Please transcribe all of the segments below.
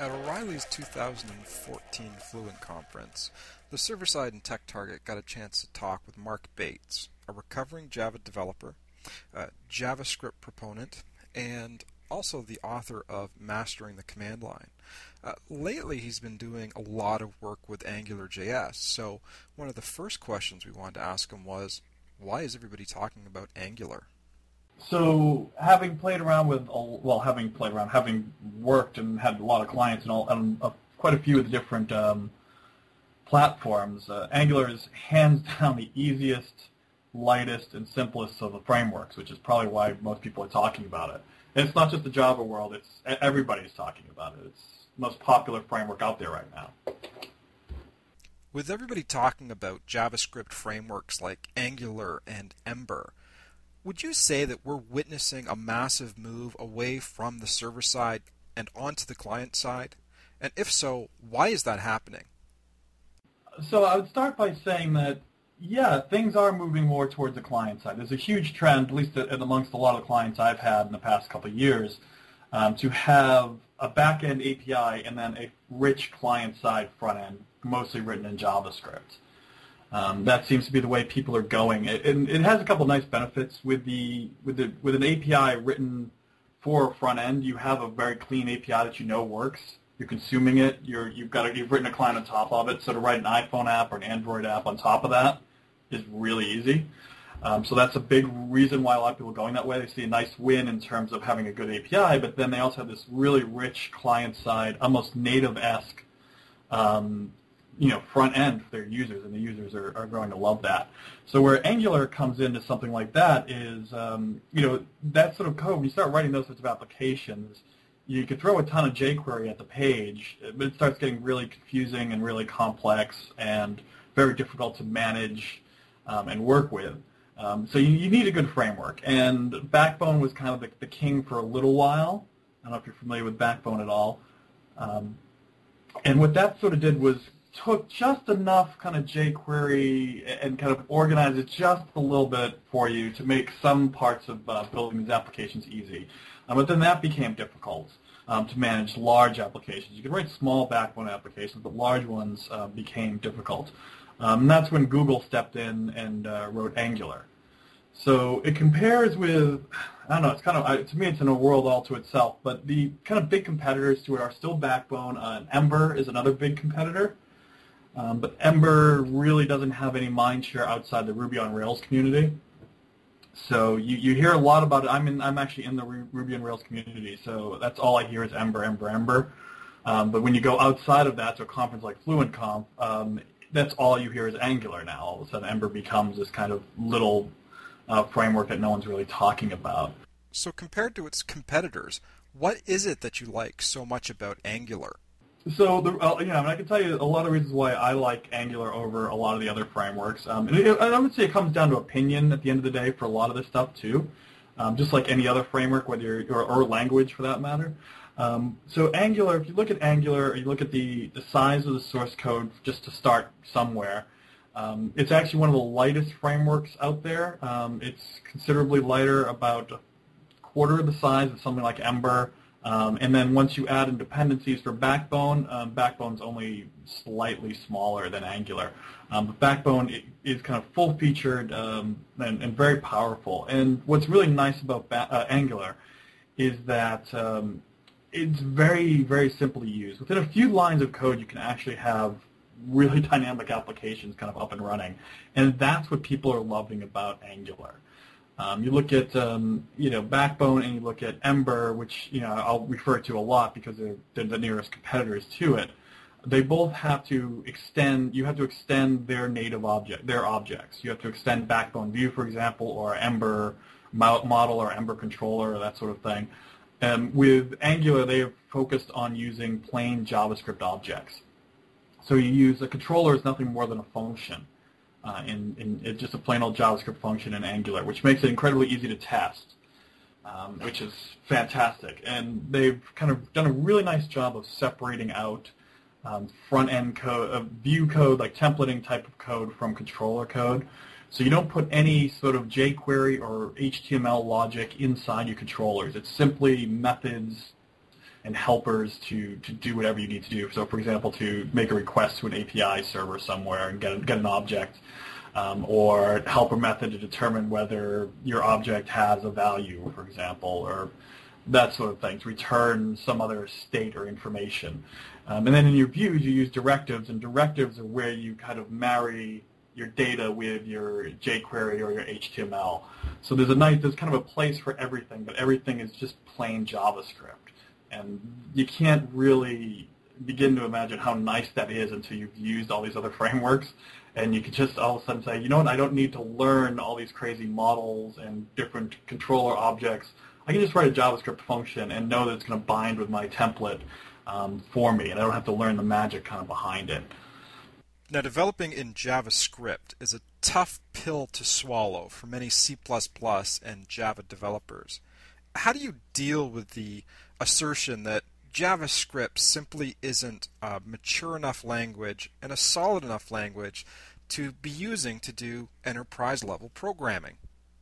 At O'Reilly's 2014 Fluent Conference, the server-side and Tech Target got a chance to talk with Mark Bates, a recovering Java developer, a JavaScript proponent, and also the author of Mastering the Command Line. Lately, he's been doing a lot of work with AngularJS, so one of the first questions we wanted to ask him was, why is everybody talking about Angular? So, having worked and had a lot of clients and quite a few of the different platforms, Angular is hands down the easiest, lightest, and simplest of the frameworks, which is probably why most people are talking about it. And it's not just the Java world; everybody's talking about it. It's the most popular framework out there right now. With everybody talking about JavaScript frameworks like Angular and Ember, would you say that we're witnessing a massive move away from the server side and onto the client side? And if so, why is that happening? So I would start by saying that, yeah, things are moving more towards the client side. There's a huge trend, at least amongst a lot of clients I've had in the past couple of years, to have a back-end API and then a rich client-side front-end, mostly written in JavaScript. That seems to be the way people are going. It has a couple nice benefits with an API written for a front end. You have a very clean API that you know works. You're consuming it. You've written a client on top of it. So to write an iPhone app or an Android app on top of that is really easy. So that's a big reason why a lot of people are going that way. They see a nice win in terms of having a good API, but then they also have this really rich client side, almost native-esque front end for their users, and the users are going to love that. So where Angular comes into something like that is, that sort of code, when you start writing those sorts of applications, you could throw a ton of jQuery at the page, but it starts getting really confusing and really complex and very difficult to manage and work with. So you need a good framework, and Backbone was kind of the king for a little while. I don't know if you're familiar with Backbone at all. And what that sort of did was took just enough kind of jQuery and kind of organized it just a little bit for you to make some parts of building these applications easy. But then that became difficult to manage large applications. You could write small Backbone applications, but large ones became difficult. And that's when Google stepped in and wrote Angular. So it compares with, I don't know, it's kind of, to me it's in a world all to itself, but the kind of big competitors to it are still Backbone, and Ember is another big competitor. But Ember really doesn't have any mind share outside the Ruby on Rails community. So you hear a lot about it. I'm actually in the Ruby on Rails community, so that's all I hear is Ember, Ember, Ember. But when you go outside of that to a conference like FluentConf, that's all you hear is Angular now. All of a sudden, Ember becomes this kind of little framework that no one's really talking about. So compared to its competitors, what is it that you like so much about Angular? So, I can tell you a lot of reasons why I like Angular over a lot of the other frameworks. And I would say it comes down to opinion at the end of the day for a lot of this stuff too, just like any other framework, whether or language for that matter. So Angular, if you look at Angular, or you look at the size of the source code just to start somewhere, it's actually one of the lightest frameworks out there. It's considerably lighter, about a quarter of the size of something like Ember. And then once you add in dependencies for Backbone, Backbone's only slightly smaller than Angular. But Backbone is kind of full-featured and very powerful. And what's really nice about Angular is that it's very, very simple to use. Within a few lines of code, you can actually have really dynamic applications kind of up and running. And that's what people are loving about Angular. You look at Backbone and you look at Ember, which I'll refer to a lot because they're the nearest competitors to it. They both have to extend. You have to extend their native objects. You have to extend Backbone View, for example, or Ember model or Ember controller or that sort of thing. With Angular, they have focused on using plain JavaScript objects. So you use a controller is nothing more than a function. It's just a plain old JavaScript function in Angular, which makes it incredibly easy to test, which is fantastic. And they've kind of done a really nice job of separating out front-end code, view code, like templating type of code from controller code. So you don't put any sort of jQuery or HTML logic inside your controllers. It's simply methods and helpers to do whatever you need to do. So, for example, to make a request to an API server somewhere and get an object, or helper method to determine whether your object has a value, for example, or that sort of thing, to return some other state or information. And then in your views, you use directives, and directives are where you kind of marry your data with your jQuery or your HTML. So there's kind of a place for everything, but everything is just plain JavaScript. And you can't really begin to imagine how nice that is until you've used all these other frameworks, and you can just all of a sudden say, you know what, I don't need to learn all these crazy models and different controller objects. I can just write a JavaScript function and know that it's going to bind with my template for me, and I don't have to learn the magic kind of behind it. Now, developing in JavaScript is a tough pill to swallow for many C++ and Java developers. How do you deal with the assertion that JavaScript simply isn't a mature enough language and a solid enough language to be using to do enterprise-level programming?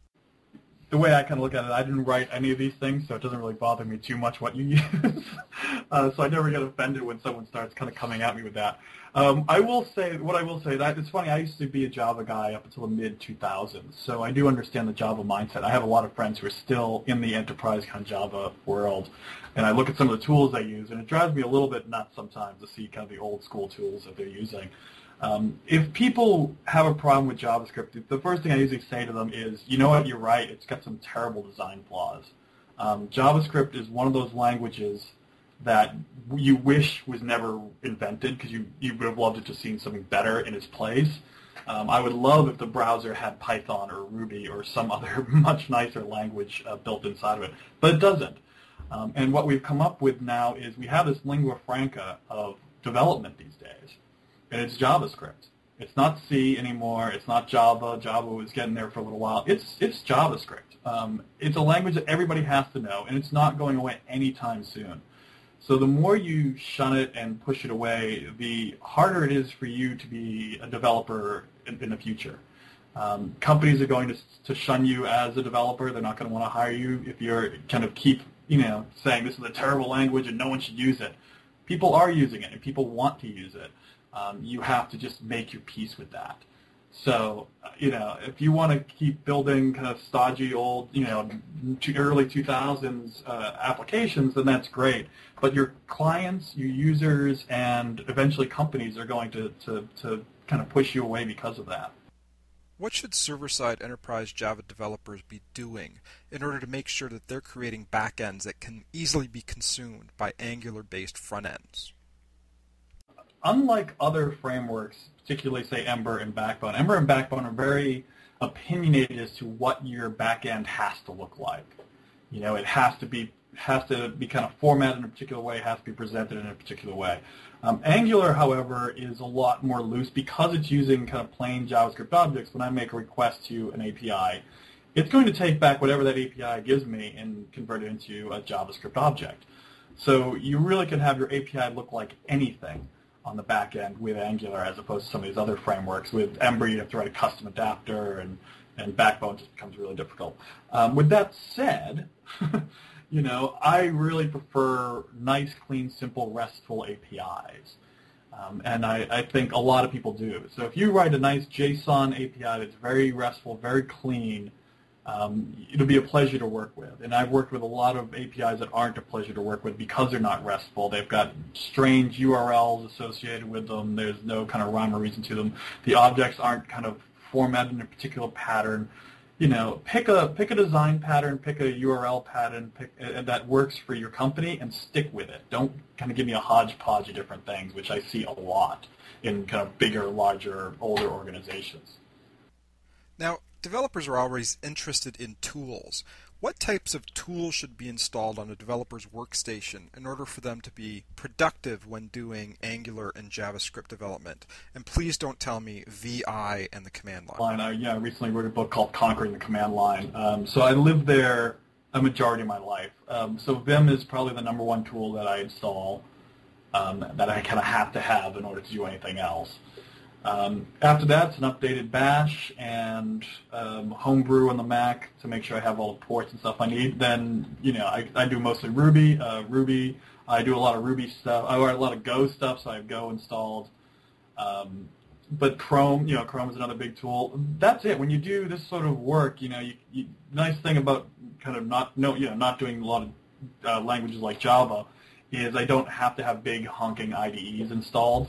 The way I kind of look at it, I didn't write any of these things, so it doesn't really bother me too much what you use. So I never get offended when someone starts kind of coming at me with that. I will say that it's funny. I used to be a Java guy up until the mid-2000s, so I do understand the Java mindset. I have a lot of friends who are still in the enterprise kind of Java world, and I look at some of the tools they use, and it drives me a little bit nuts sometimes to see kind of the old school tools that they're using. If people have a problem with JavaScript, the first thing I usually say to them is, you know what, you're right, it's got some terrible design flaws. JavaScript is one of those languages that you wish was never invented because you would have loved it to see something better in its place. I would love if the browser had Python or Ruby or some other much nicer language built inside of it, but it doesn't. And what we've come up with now is we have this lingua franca of development these days. And it's JavaScript. It's not C anymore. It's not Java. Java was getting there for a little while. It's JavaScript. It's a language that everybody has to know, and it's not going away anytime soon. So the more you shun it and push it away, the harder it is for you to be a developer in the future. Companies are going to shun you as a developer. They're not going to want to hire you if you're kind of keep saying this is a terrible language and no one should use it. People are using it, and people want to use it. You have to just make your peace with that. So, if you want to keep building kind of stodgy old, early 2000s applications, then that's great. But your clients, your users, and eventually companies are going to kind of push you away because of that. What should server-side enterprise Java developers be doing in order to make sure that they're creating backends that can easily be consumed by Angular-based front ends? Unlike other frameworks, particularly, say, Ember and Backbone are very opinionated as to what your backend has to look like. It has to be kind of formatted in a particular way, has to be presented in a particular way. Angular, however, is a lot more loose because it's using kind of plain JavaScript objects. When I make a request to an API, it's going to take back whatever that API gives me and convert it into a JavaScript object. So you really can have your API look like anything on the back end with Angular as opposed to some of these other frameworks. With Ember, you have to write a custom adapter, and Backbone just becomes really difficult. With that said, I really prefer nice, clean, simple, RESTful APIs. And I think a lot of people do. So if you write a nice JSON API that's very RESTful, very clean, it'll be a pleasure to work with. And I've worked with a lot of APIs that aren't a pleasure to work with because they're not RESTful. They've got strange URLs associated with them. There's no kind of rhyme or reason to them. The objects aren't kind of formatted in a particular pattern. Pick a design pattern, pick a URL pattern that works for your company and stick with it. Don't kind of give me a hodgepodge of different things, which I see a lot in kind of bigger, larger, older organizations. Now, developers are always interested in tools. What types of tools should be installed on a developer's workstation in order for them to be productive when doing Angular and JavaScript development? And please don't tell me VI and the command line. I recently wrote a book called Conquering the Command Line. So I lived there a majority of my life. So Vim is probably the number one tool that I install that I kind of have to have in order to do anything else. After that, it's an updated Bash and Homebrew on the Mac to make sure I have all the ports and stuff I need. Then, I do mostly Ruby. Ruby I do a lot of Ruby stuff. I write a lot of Go stuff, so I have Go installed. But Chrome, Chrome is another big tool. That's it. When you do this sort of work, nice thing about kind of not doing a lot of languages like Java is I don't have to have big honking IDEs installed.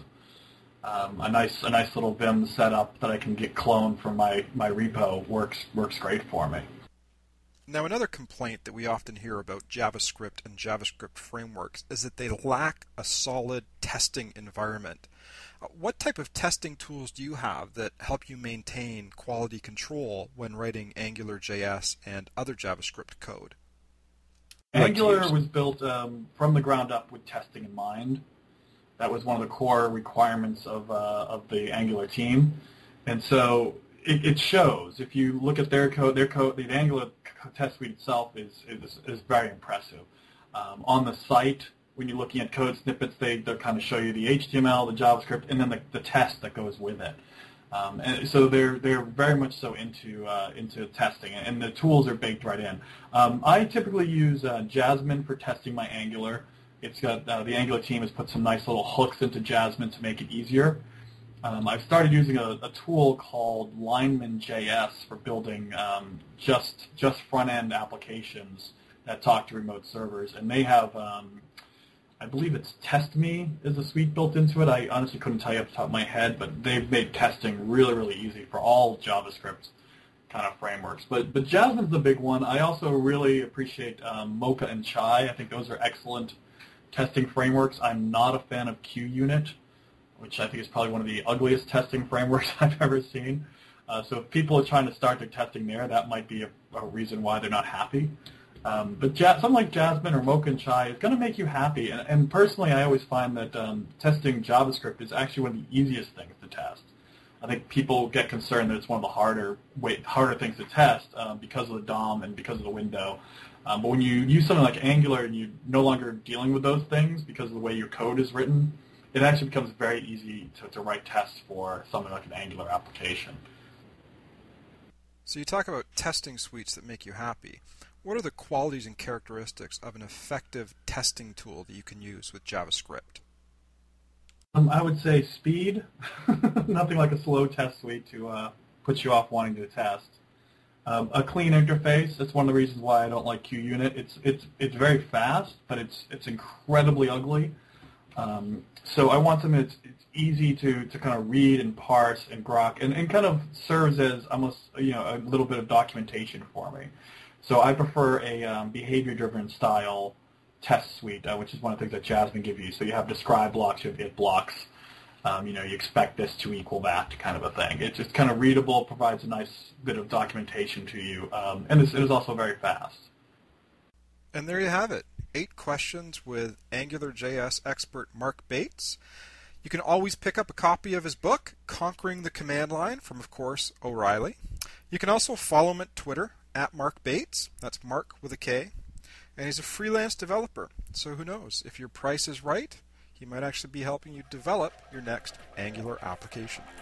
A nice little Vim setup that I can get cloned from my repo works great for me. Now, another complaint that we often hear about JavaScript and JavaScript frameworks is that they lack a solid testing environment. What type of testing tools do you have that help you maintain quality control when writing AngularJS and other JavaScript code? Angular was built from the ground up with testing in mind. That was one of the core requirements of the Angular team, and so it shows. If you look at their code, the Angular test suite itself is very impressive. On the site, when you're looking at code snippets, they kind of show you the HTML, the JavaScript, and then the test that goes with it. And so they're very much so into testing, and the tools are baked right in. I typically use Jasmine for testing my Angular. It's got the Angular team has put some nice little hooks into Jasmine to make it easier. I've started using a tool called Lineman.js for building just front-end applications that talk to remote servers, and they have I believe it's TestMe is a suite built into it. I honestly couldn't tell you off the top of my head, but they've made testing really, really easy for all JavaScript kind of frameworks. But Jasmine's the big one. I also really appreciate Mocha and Chai. I think those are excellent testing frameworks. I'm not a fan of QUnit, which I think is probably one of the ugliest testing frameworks I've ever seen. So if people are trying to start their testing there, that might be a reason why they're not happy. But something like Jasmine or Mocha and Chai is going to make you happy. And personally, I always find that testing JavaScript is actually one of the easiest things to test. I think people get concerned that it's one of the harder things to test because of the DOM and because of the window. But when you use something like Angular and you're no longer dealing with those things because of the way your code is written, it actually becomes very easy to write tests for something like an Angular application. So you talk about testing suites that make you happy. What are the qualities and characteristics of an effective testing tool that you can use with JavaScript? I would say speed. Nothing like a slow test suite to put you off wanting to test. A clean interface. That's one of the reasons why I don't like QUnit. It's very fast, but it's incredibly ugly. So I want something that's easy to kind of read and parse and grok and kind of serves as almost a little bit of documentation for me. So I prefer a behavior-driven style test suite, which is one of the things that Jasmine gives you. So you have describe blocks, you have if blocks. You expect this to equal that kind of a thing. It's just kind of readable, provides a nice bit of documentation to you, and it is also very fast. And there you have it. 8 questions with AngularJS expert Mark Bates. You can always pick up a copy of his book, Conquering the Command Line, from, of course, O'Reilly. You can also follow him at Twitter, at Mark Bates. That's Mark with a K. And he's a freelance developer. So who knows? If your price is right, he might actually be helping you develop your next Angular application.